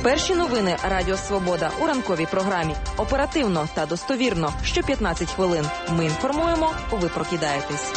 Перші новини Радіо Свобода у ранковій програмі. Оперативно та достовірно. Що 15 хвилин. Ми інформуємо, ви прокидаєтесь.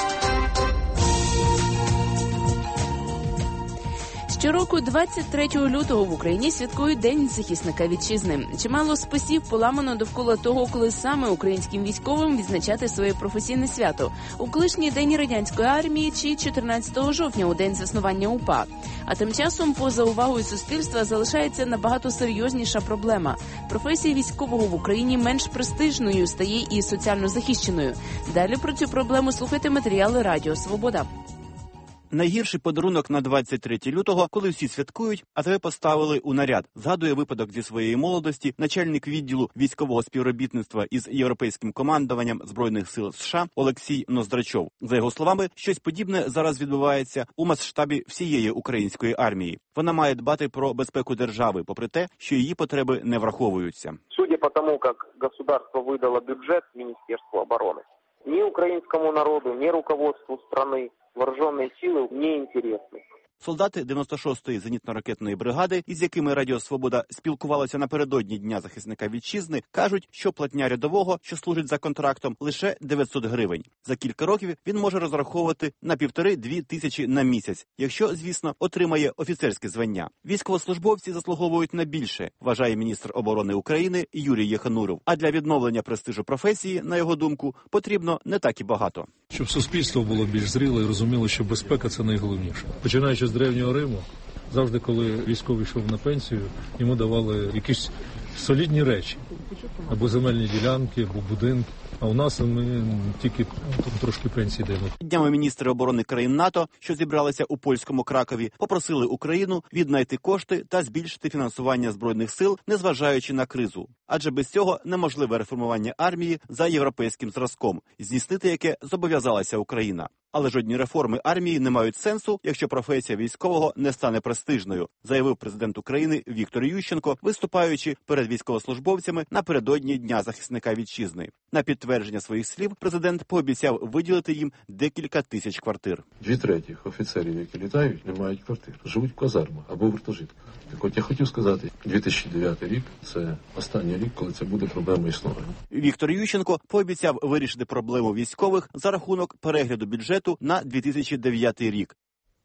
Щороку 23 лютого в Україні святкують День захисника вітчизни. Чимало списів поламано довкола того, коли саме українським військовим відзначати своє професійне свято. У колишній День радянської армії чи 14 жовтня у День заснування УПА. А тим часом поза увагою суспільства залишається набагато серйозніша проблема. Професія військового в Україні менш престижною стає і соціально захищеною. Далі про цю проблему слухайте матеріали Радіо Свобода. Найгірший подарунок на 23 лютого, коли всі святкують, а тебе поставили у наряд. Згадує випадок зі своєї молодості начальник відділу військового співробітництва із європейським командуванням Збройних сил США Олексій Ноздрачов. За його словами, щось подібне зараз відбувається у масштабі всієї української армії. Вона має дбати про безпеку держави, попри те, що її потреби не враховуються. Судя по тому, як государство видало бюджет Міністерству оборони, ні українському народу, ні руководству страны вооруженные силы не интересны. Солдати 96-ї зенітно-ракетної бригади, із якими Радіо Свобода спілкувалося напередодні Дня захисника вітчизни, кажуть, що платня рядового, що служить за контрактом, лише 900 гривень. За кілька років він може розраховувати на 1,5-2 тисячі на місяць, якщо, звісно, отримає офіцерське звання. Військовослужбовці заслуговують на більше, вважає міністр оборони України Юрій Єхануров. А для відновлення престижу професії, на його думку, потрібно не так і багато. Щоб суспільство було більш зріле і розуміло, що безпека – це найголовніше. Починаючи з Древнього Риму, завжди, коли військовий йшов на пенсію, йому давали якісь солідні речі. Або земельні ділянки, або будинки. А у нас ми тільки трошки пенсії даємо. Днями міністри оборони країн НАТО, що зібралися у польському Кракові, попросили Україну віднайти кошти та збільшити фінансування Збройних сил, незважаючи на кризу. Адже без цього неможливе реформування армії за європейським зразком, здійснити яке зобов'язалася Україна. Але жодні реформи армії не мають сенсу, якщо професія військового не стане престижною, заявив президент України Віктор Ющенко, виступаючи перед військовослужбовцями напередодні Дня захисника вітчизни. На підтвердження своїх слів президент пообіцяв виділити їм декілька тисяч квартир. 2/3 офіцерів, які літають, не мають квартир. Живуть в казармах або в гуртожитках. Так от я хотів сказати, 2009 рік – це останній рік, коли це буде проблема існування. Віктор Ющенко пообіцяв вирішити проблему військових за рахунок перегляду бюджету на 2009 рік.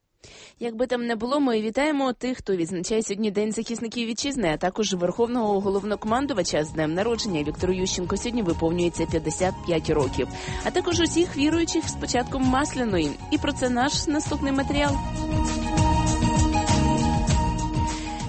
Як би там не було, ми вітаємо тих, хто відзначає сьогодні День захисників вітчизни, а також Верховного головнокомандувача з днем народження. Віктору Ющенко сьогодні виповнюється 55 років. А також усіх віруючих з початком Масляної. І про це наш наступний матеріал.